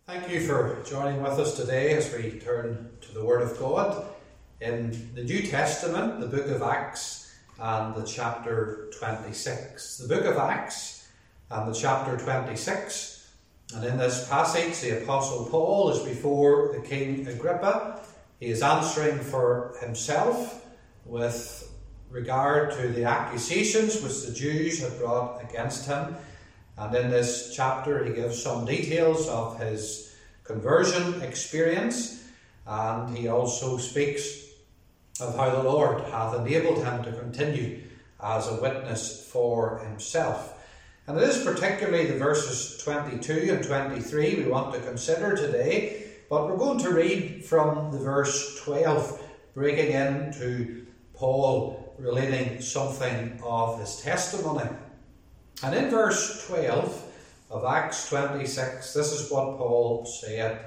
Thank you for joining with us today as we turn to the Word of God in the New Testament, the book of Acts and the chapter 26. The book of Acts and the chapter 26. And in this passage, the Apostle Paul is before the King Agrippa. He is answering for himself with regard to the accusations which the Jews had brought against him. And in this chapter he gives some details of his conversion experience, and he also speaks of how the Lord hath enabled him to continue as a witness for himself. And it is particularly the verses 22 and 23 we want to consider today, but we're going to read from the verse 12, breaking into Paul relating something of his testimony. And in verse 12 of Acts 26, this is what Paul said.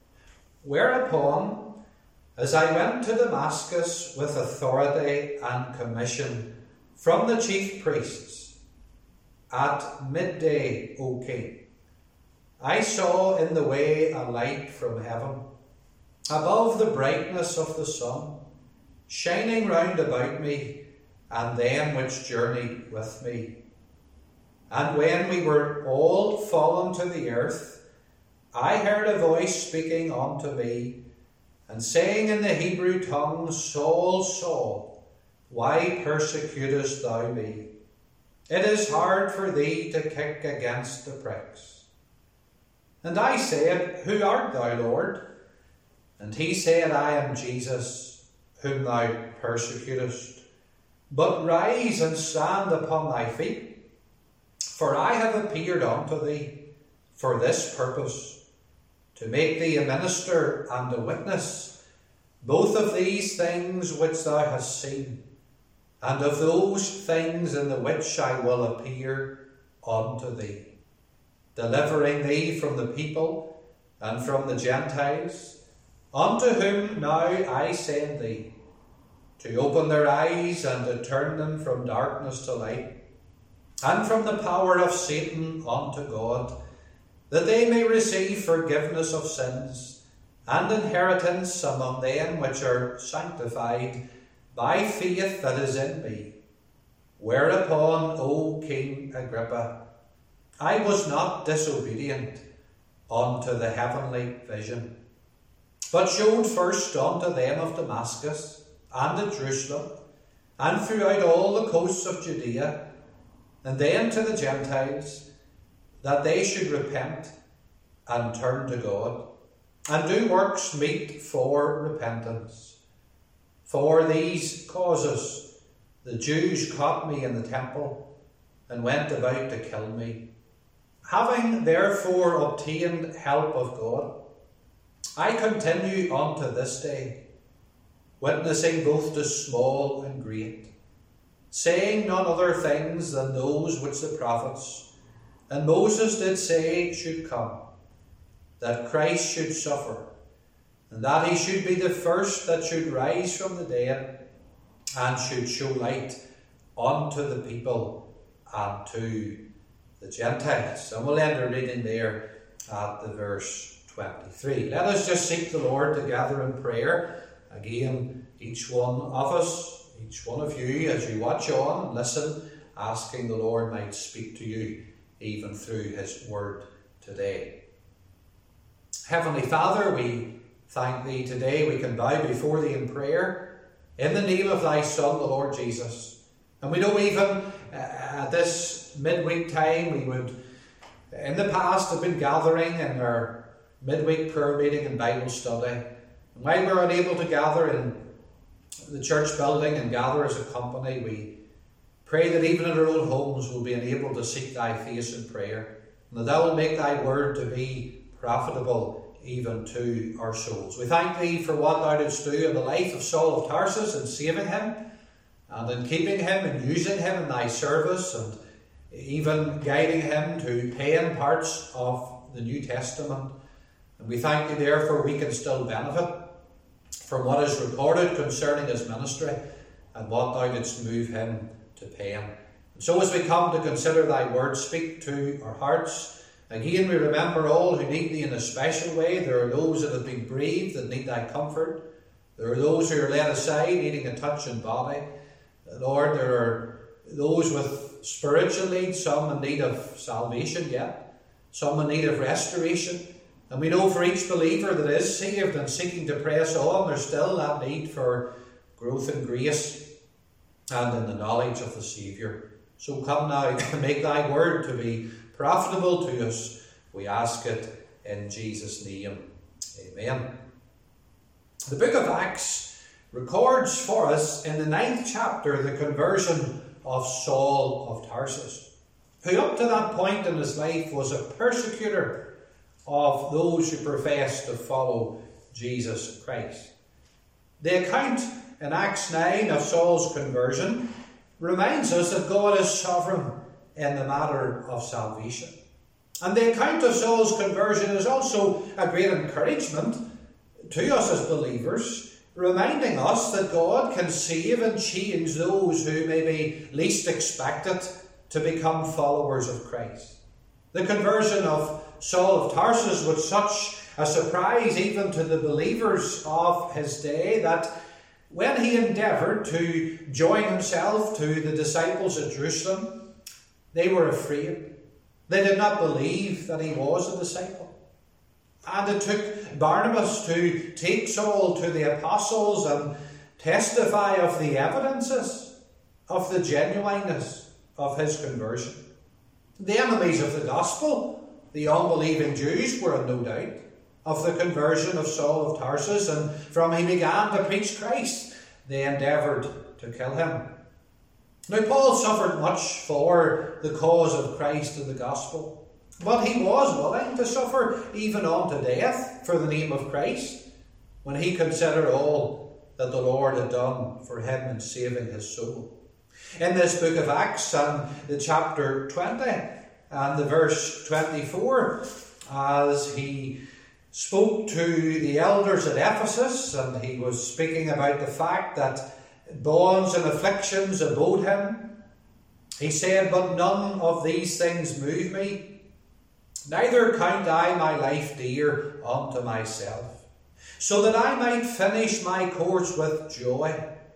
Whereupon, as I went to Damascus with authority and commission from the chief priests, at midday, O king, I saw in the way a light from heaven, above the brightness of the sun, shining round about me and them which journeyed with me. And when we were all fallen to the earth, I heard a voice speaking unto me, and saying in the Hebrew tongue, Saul, Saul, why persecutest thou me? It is hard for thee to kick against the pricks. And I said, Who art thou, Lord? And he said, I am Jesus, whom thou persecutest. But rise and stand upon thy feet, for I have appeared unto thee for this purpose, to make thee a minister and a witness, both of these things which thou hast seen, and of those things in the which I will appear unto thee, delivering thee from the people and from the Gentiles, unto whom now I send thee, to open their eyes and to turn them from darkness to light, and from the power of Satan unto God, that they may receive forgiveness of sins, and inheritance among them which are sanctified by faith that is in me. Whereupon, O King Agrippa, I was not disobedient unto the heavenly vision, but showed first unto them of Damascus, and at Jerusalem, and throughout all the coasts of Judea, and then to the Gentiles, that they should repent and turn to God, and do works meet for repentance. For these causes the Jews caught me in the temple, and went about to kill me. Having therefore obtained help of God, I continue unto this day, witnessing both to small and great, saying none other things than those which the prophets and Moses did say should come, that Christ should suffer, and that he should be the first that should rise from the dead, and should show light unto the people and to the Gentiles. And we'll end our reading there at the verse 23. Let us just seek the Lord together in prayer. Again, each one of us, each one of you, as you watch on and listen, asking the Lord might speak to you even through his word today. Heavenly Father, we thank thee today. We can bow before thee in prayer in the name of thy Son, the Lord Jesus. And we know even at this midweek time, we would in the past have been gathering in our midweek prayer meeting and Bible study. And while we're unable to gather in the church building and gather as a company, we pray that even in our own homes we'll be enabled to seek thy face in prayer, and that thou will make thy word to be profitable even to our souls. We thank thee for what thou didst do in the life of Saul of Tarsus in saving him, and in keeping him and using him in thy service, and even guiding him to paying parts of the New Testament. And we thank thee therefore we can still benefit from what is recorded concerning his ministry and what thou didst move him to pen. And so as we come to consider thy word, speak to our hearts Again, we remember all who need thee in a special way. There are those that have been bereaved that need thy comfort. There are those who are laid aside, needing a touch in body. Lord, there are those with spiritual needs, some in need of salvation yet, some in need of restoration. And we know for each believer that is saved and seeking to press on, there's still that need for growth in grace and in the knowledge of the Saviour. So come now and make thy word to be profitable to us. We ask it in Jesus' name. Amen. The book of Acts records for us in the 9th chapter the conversion of Saul of Tarsus, who up to that point in his life was a persecutor of those who professed to follow Jesus Christ. The account in Acts 9 of Saul's conversion reminds us that God is sovereign in the matter of salvation. And the account of Saul's conversion is also a great encouragement to us as believers, reminding us that God can save and change those who may be least expected to become followers of Christ. The conversion of Saul of Tarsus was such a surprise even to the believers of his day that when he endeavoured to join himself to the disciples at Jerusalem, they were afraid. They did not believe that he was a disciple. And it took Barnabas to take Saul to the apostles and testify of the evidences of the genuineness of his conversion. The enemies of the gospel, the unbelieving Jews, were in no doubt of the conversion of Saul of Tarsus, and from he began to preach Christ, they endeavoured to kill him. Now, Paul suffered much for the cause of Christ and the gospel, but he was willing to suffer even unto death for the name of Christ when he considered all that the Lord had done for him in saving his soul. In this book of Acts and the chapter 20 and the verse 24, as he spoke to the elders at Ephesus, and he was speaking about the fact that bonds and afflictions abode him, he said, "But none of these things move me, neither count I my life dear unto myself, so that I might finish my course with joy,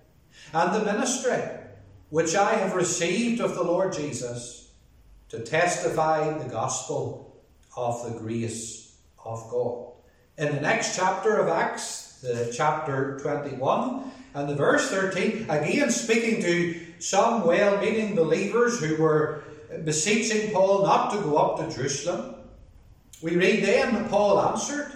and the ministry which I have received of the Lord Jesus, to testify the gospel of the grace of God." In the next chapter of Acts, the chapter 21, and the verse 13, again speaking to some well-meaning believers who were beseeching Paul not to go up to Jerusalem, we read then, Paul answered,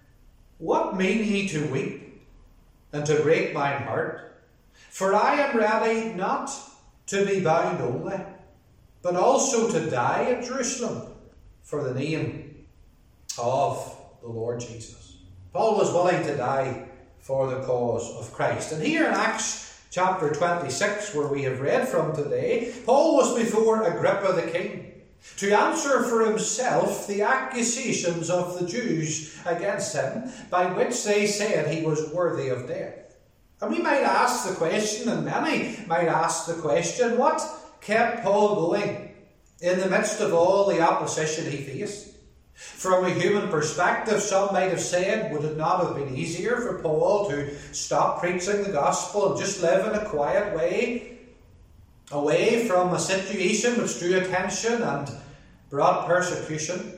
"What mean ye to weep, and to break mine heart? For I am ready not to be bound only, but also to die at Jerusalem for the name of the Lord Jesus." Paul was willing to die for the cause of Christ. And here in Acts chapter 26, where we have read from today, Paul was before Agrippa the king to answer for himself the accusations of the Jews against him, by which they said he was worthy of death. And we might ask the question, and many might ask the question, what kept Paul going in the midst of all the opposition he faced? From a human perspective, some might have said, would it not have been easier for Paul to stop preaching the gospel and just live in a quiet way, away from a situation which drew attention and brought persecution?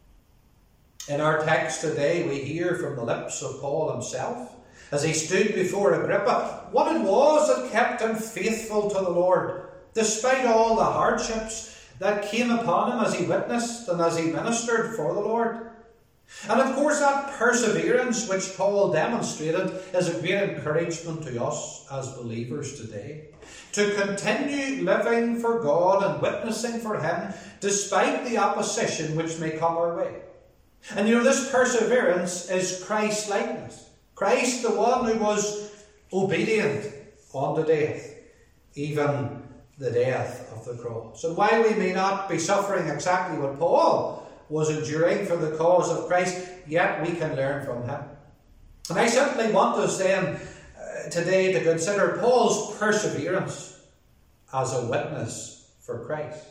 In our text today, we hear from the lips of Paul himself, as he stood before Agrippa, what it was that kept him faithful to the Lord, despite all the hardships that came upon him as he witnessed and as he ministered for the Lord. And of course, that perseverance which Paul demonstrated is a great encouragement to us as believers today, to continue living for God and witnessing for him despite the opposition which may come our way. And this perseverance is Christ's likeness. Christ, the one who was obedient unto death, even the death of the cross. And while we may not be suffering exactly what Paul was enduring for the cause of Christ, yet we can learn from him. And I simply want us then today to consider Paul's perseverance as a witness for Christ.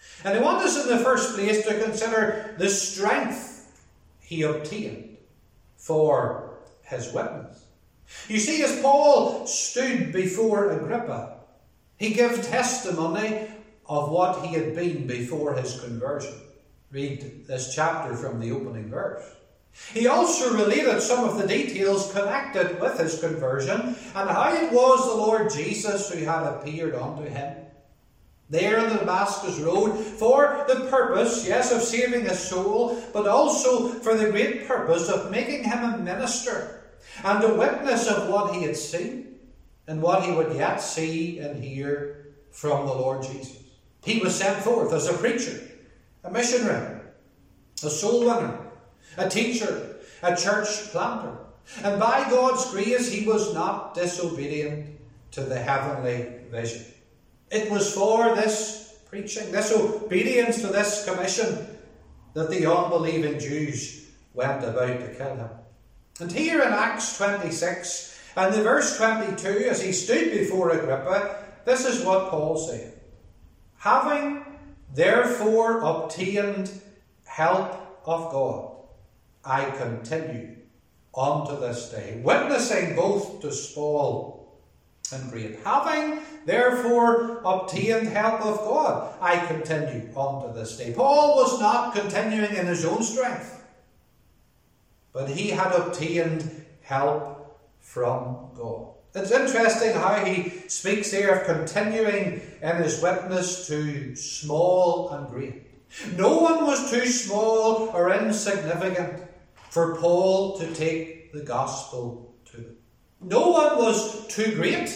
And I want us in the first place to consider the strength he obtained for his witness. You see, as Paul stood before Agrippa, he gave testimony of what he had been before his conversion. Read this chapter from the opening verse. He also related some of the details connected with his conversion and how it was the Lord Jesus who had appeared unto him there on the Damascus road for the purpose, yes, of saving his soul, but also for the great purpose of making him a minister and a witness of what he had seen and what he would yet see and hear from the Lord Jesus. He was sent forth as a preacher, a missionary, a soul winner, a teacher, a church planter. And by God's grace, he was not disobedient to the heavenly vision. It was for this preaching, this obedience to this commission, that the unbelieving Jews went about to kill him. And here in Acts 26, and the verse 22, as he stood before Agrippa, this is what Paul said. Having therefore obtained help of God, I continue unto this day, witnessing both to small and great. Having therefore obtained help of God, I continue unto this day. Paul was not continuing in his own strength, but he had obtained help from God. It's interesting how he speaks there of continuing in his witness to small and great. No one was too small or insignificant for Paul to take the gospel to them. No one was too great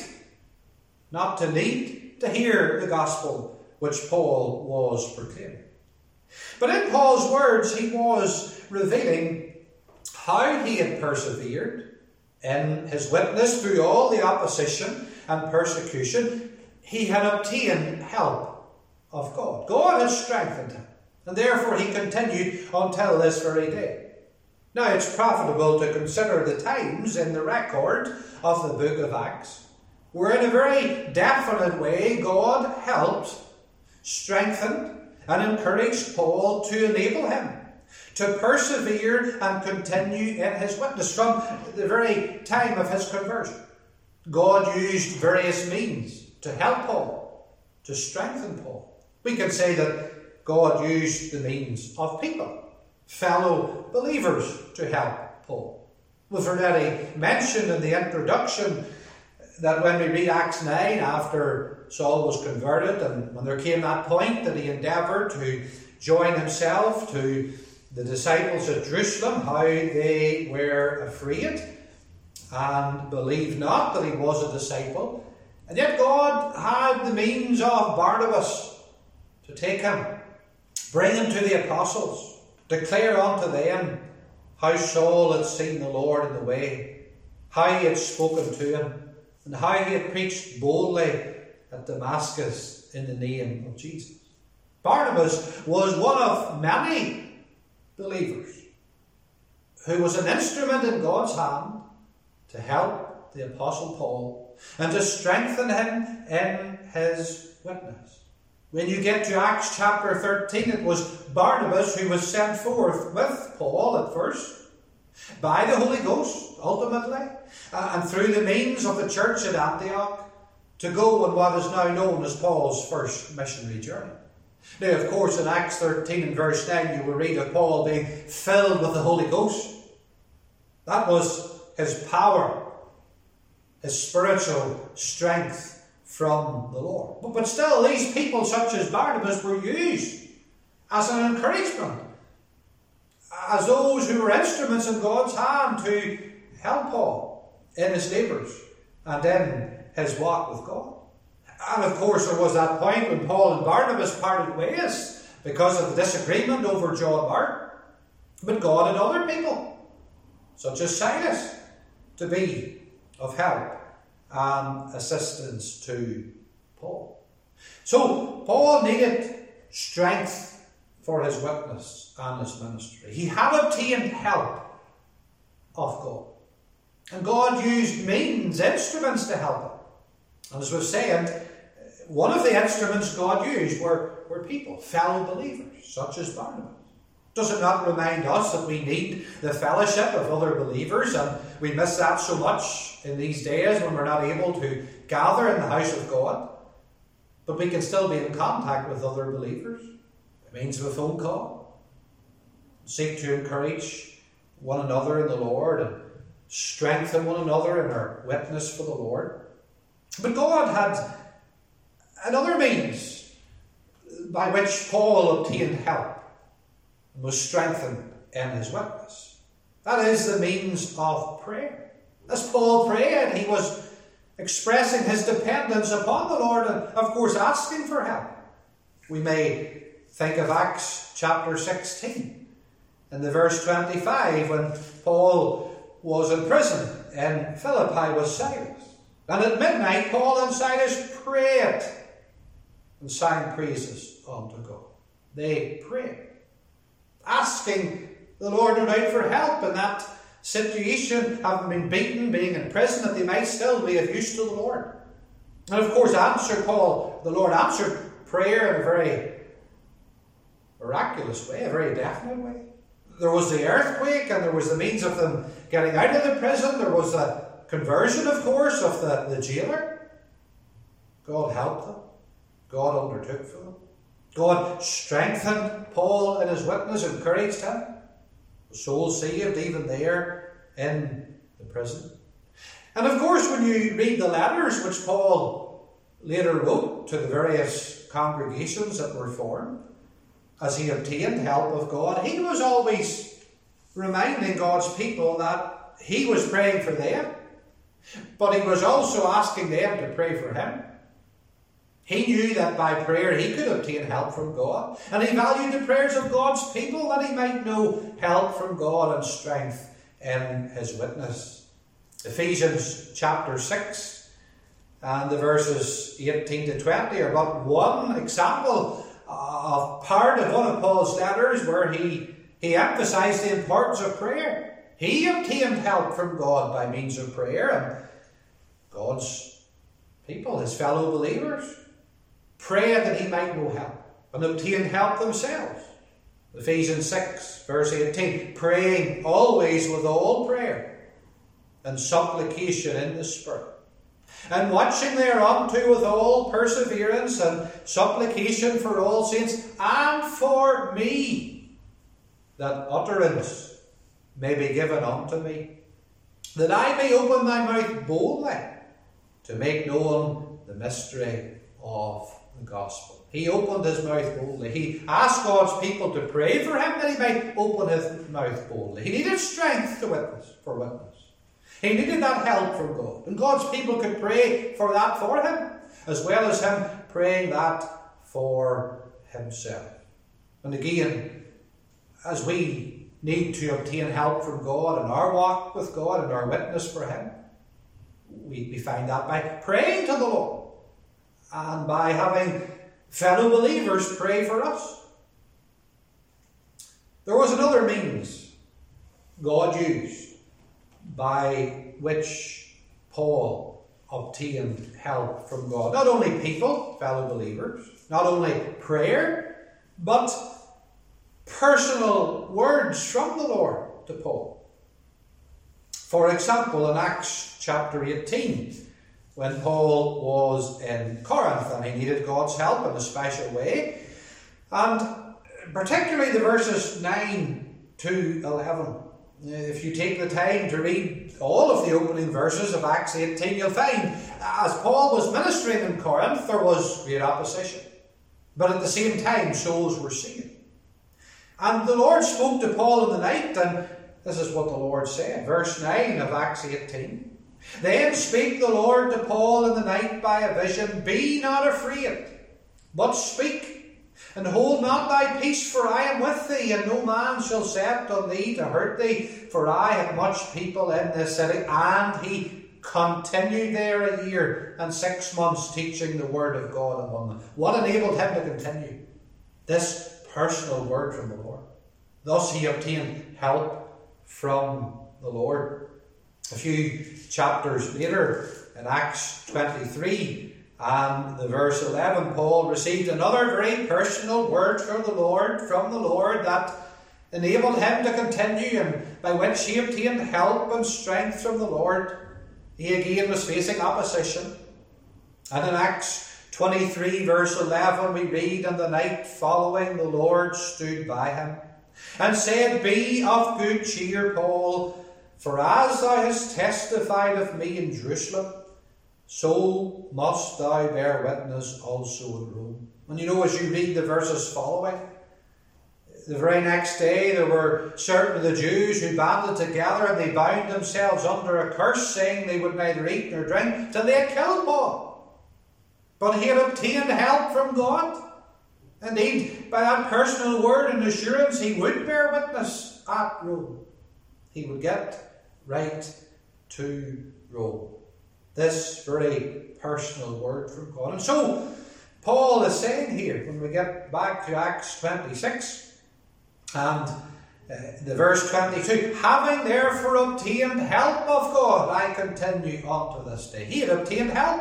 not to need to hear the gospel which Paul was proclaiming. But in Paul's words, he was revealing how he had persevered in his witness through all the opposition and persecution. He had obtained help of God. God had strengthened him, and therefore he continued until this very day. Now, it's profitable to consider the times in the record of the book of Acts, where in a very definite way God helped, strengthened, and encouraged Paul to enable him to persevere and continue in his witness from the very time of his conversion. God used various means to help Paul, to strengthen Paul. We can say that God used the means of people, fellow believers, to help Paul. We've already mentioned in the introduction that when we read Acts 9, after Saul was converted, and when there came that point that he endeavoured to join himself to the disciples at Jerusalem, how they were afraid and believed not that he was a disciple. And yet God had the means of Barnabas to take him, bring him to the apostles, declare unto them how Saul had seen the Lord in the way, how he had spoken to him, and how he had preached boldly at Damascus in the name of Jesus. Barnabas was one of many believers who was an instrument in God's hand to help the Apostle Paul and to strengthen him in his witness. When you get to Acts chapter 13, it was Barnabas who was sent forth with Paul at first, by the Holy Ghost, ultimately, and through the means of the church at Antioch, to go on what is now known as Paul's first missionary journey. Now, of course, in Acts 13 and verse 9, you will read of Paul being filled with the Holy Ghost. That was his power, his spiritual strength from the Lord. But still, these people such as Barnabas were used as an encouragement, as those who were instruments in God's hand to help Paul in his labours and in his walk with God. And of course there was that point when Paul and Barnabas parted ways because of the disagreement over John Mark. But God had other people, such as Silas, to be of help and assistance to Paul. So Paul needed strength for his witness and his ministry. He had obtained help of God. And God used means, instruments to help him. And as we've said, one of the instruments God used were people, fellow believers, such as Barnabas. Does it not remind us that we need the fellowship of other believers, and we miss that so much in these days when we're not able to gather in the house of God? But we can still be in contact with other believers by means of a phone call. Seek to encourage one another in the Lord and strengthen one another in our witness for the Lord. But God had another means by which Paul obtained help and was strengthened in his witness. That is the means of prayer. As Paul prayed, he was expressing his dependence upon the Lord and, of course, asking for help. We may think of Acts chapter 16 in the verse 25 when Paul was in prison in Philippi with Silas. And at midnight, Paul and Silas prayed and sang praises unto God. They prayed, asking the Lord no doubt for help in that situation, having been beaten, being in prison, that they might still be of use to the Lord. And of course, the Lord answered prayer in a very miraculous way, a very definite way. There was the earthquake, and there was the means of them getting out of the prison. There was a conversion, of course, of the jailer. God helped them. God undertook for them. God strengthened Paul in his witness, encouraged him. The soul saved even there in the prison. And of course, when you read the letters which Paul later wrote to the various congregations that were formed, as he obtained help of God, he was always reminding God's people that he was praying for them, but he was also asking them to pray for him. He knew that by prayer he could obtain help from God, and he valued the prayers of God's people that he might know help from God and strength in his witness. Ephesians chapter 6 and the verses 18 to 20 are but one example of part of one of Paul's letters where he emphasized the importance of prayer. He obtained help from God by means of prayer, and God's people, his fellow believers, prayed that he might know help and obtain help themselves. Ephesians 6 verse 18, praying always with all prayer and supplication in the Spirit, and watching thereunto with all perseverance and supplication for all saints, and for me, that utterance may be given unto me, that I may open my mouth boldly to make known the mystery of the gospel. He opened his mouth boldly. He asked God's people to pray for him that he might open his mouth boldly. He needed strength to witness. He needed that help from God. And God's people could pray for that for him, as well as him praying that for himself. And again, as we need to obtain help from God in our walk with God and our witness for him, we find that by praying to the Lord and by having fellow believers pray for us. There was another means God used by which Paul obtained help from God. Not only people, fellow believers, not only prayer, but personal words from the Lord to Paul. For example, in Acts chapter 18, when Paul was in Corinth and he needed God's help in a special way, and particularly the verses 9 to 11. If you take the time to read all of the opening verses of Acts 18, you'll find as Paul was ministering in Corinth, there was great opposition. But at the same time, souls were saved. And the Lord spoke to Paul in the night, and this is what the Lord said. Verse 9 of Acts 18. Then spake the Lord to Paul in the night by a vision, Be not afraid, but speak, and hold not thy peace, for I am with thee, and no man shall set on thee to hurt thee, for I have much people in this city. And he continued there 1 year and 6 months, teaching the word of God among them. What enabled him to continue? This personal word from the Lord. Thus he obtained help from the Lord. A few chapters later, in Acts 23, And the verse 11, Paul received another very personal word from the Lord that enabled him to continue, and by which he obtained help and strength from the Lord. He again was facing opposition. And in Acts 23 verse 11 we read, "And the night following the Lord stood by him, and said, Be of good cheer, Paul, for as thou hast testified of me in Jerusalem, so must thou bear witness also in Rome." And you know, as you read the verses following, the very next day there were certain of the Jews who banded together, and they bound themselves under a curse, saying they would neither eat nor drink till they had killed Paul. But he had obtained help from God. Indeed, by that personal word and assurance, he would bear witness at Rome. He would get right to Rome. This very personal word from God. And so, Paul is saying here, when we get back to Acts 26, and the verse 22, "Having therefore obtained help of God, I continue on to this day." He had obtained help.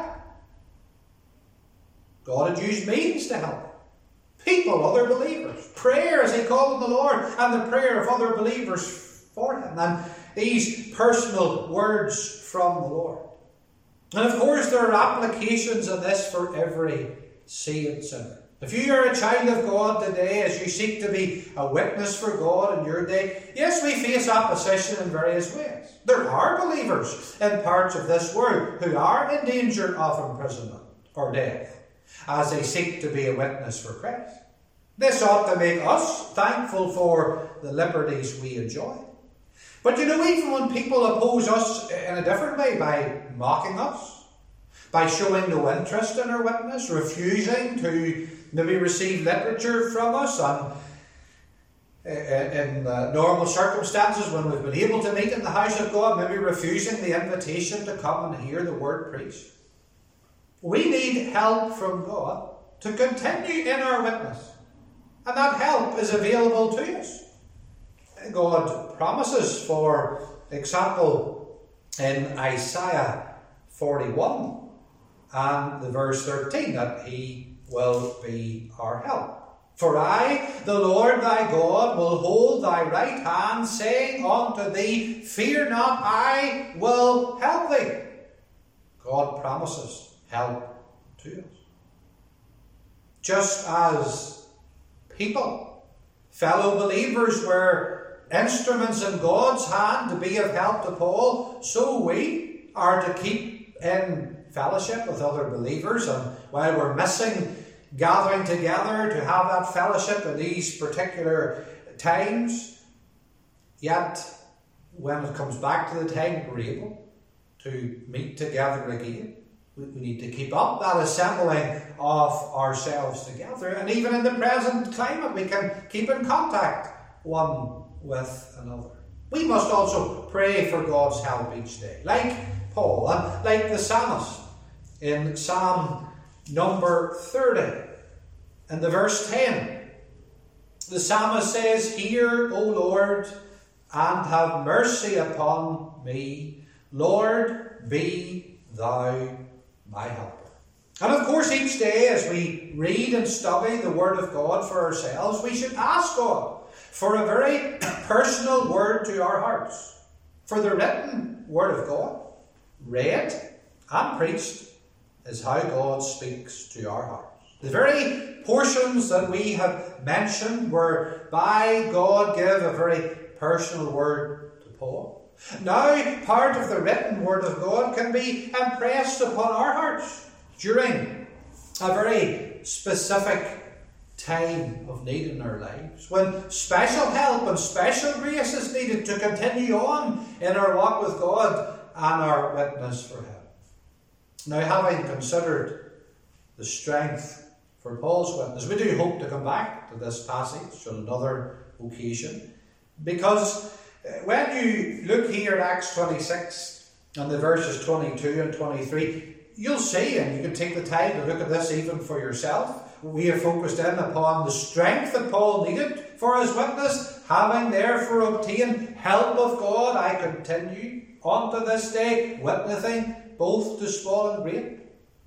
God had used means to help people, other believers. Prayer, as he called on the Lord, and the prayer of other believers for him. And these personal words from the Lord. And of course, there are applications of this for every saved sinner. If you are a child of God today, as you seek to be a witness for God in your day, yes, we face opposition in various ways. There are believers in parts of this world who are in danger of imprisonment or death as they seek to be a witness for Christ. This ought to make us thankful for the liberties we enjoy. But you know, even when people oppose us in a different way, by mocking us, by showing no interest in our witness, refusing to maybe receive literature from us, and in normal circumstances when we've been able to meet in the house of God, maybe refusing the invitation to come and hear the word preached. We need help from God to continue in our witness. And that help is available to us. God promises, for example, in Isaiah 41 and the verse 13, that he will be our help. "For I, the Lord thy God, will hold thy right hand, saying unto thee, Fear not, I will help thee." God promises help to us. Just as people, fellow believers, were instruments in God's hand to be of help to Paul, so we are to keep in fellowship with other believers. And while we're missing gathering together to have that fellowship in these particular times, yet when it comes back to the time we're able to meet together again, we need to keep up that assembling of ourselves together. And even in the present climate, we can keep in contact one with another. We must also pray for God's help each day, like Paul and like the psalmist in Psalm number 30 and the verse 10. The psalmist says, "Hear, O Lord, and have mercy upon me. Lord, be thou my helper." And of course, each day as we read and study the Word of God for ourselves, we should ask God for a very personal word to our hearts. For the written Word of God, read and preached, is how God speaks to our hearts. The very portions that we have mentioned were by God give a very personal word to Paul. Now, part of the written Word of God can be impressed upon our hearts during a very specific time of need in our lives, when special help and special grace is needed to continue on in our walk with God and our witness for Him. Now, having considered the strength for Paul's witness, we do hope to come back to this passage on another occasion, because when you look here at Acts 26 and the verses 22 and 23, you'll see, and you can take the time to look at this even for yourself, we have focused in upon the strength that Paul needed for his witness. "Having therefore obtained help of God, I continue unto this day, witnessing both to small and great."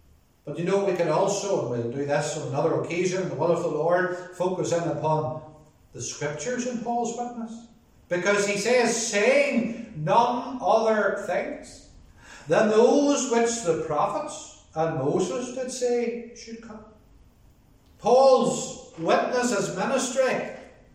But we can also, and we'll do this on another occasion, the will of the Lord, focus in upon the Scriptures in Paul's witness. Because he says, saying none other things than those which the prophets and Moses did say should come. Paul's witness as ministry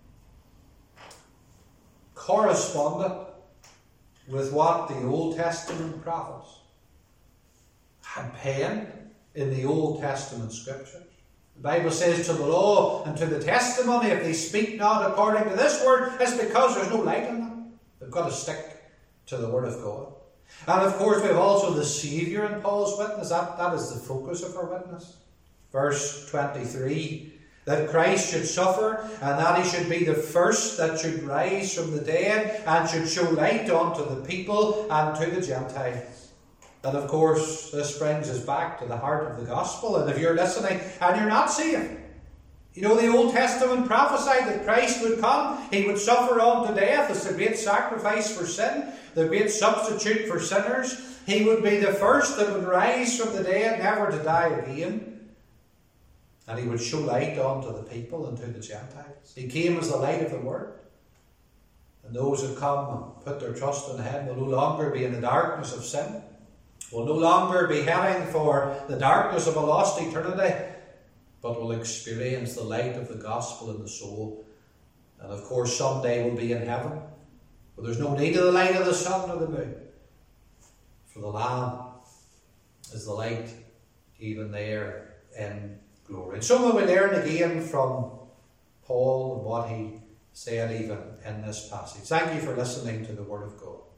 corresponded with what the Old Testament prophets had penned in the Old Testament Scriptures. The Bible says, to the law and to the testimony, if they speak not according to this word, it's because there's no light in them. They've got to stick to the Word of God. And of course we have also the Saviour in Paul's witness. That is the focus of our witness. Verse 23, that Christ should suffer, and that he should be the first that should rise from the dead, and should show light unto the people and to the Gentiles. And of course, this brings us back to the heart of the gospel. And if you're listening and you're not saved, the Old Testament prophesied that Christ would come, he would suffer unto death as the great sacrifice for sin, the great substitute for sinners. He would be the first that would rise from the dead, never to die again. And he would show light unto the people and to the Gentiles. He came as the light of the world. And those who come and put their trust in him will no longer be in the darkness of sin, will no longer be heading for the darkness of a lost eternity, but will experience the light of the gospel in the soul. And of course someday will be in heaven, where there's no need of the light of the sun or the moon, for the Lamb is the light even there in glory. And so we learn again from Paul and what he said even in this passage. Thank you for listening to the Word of God.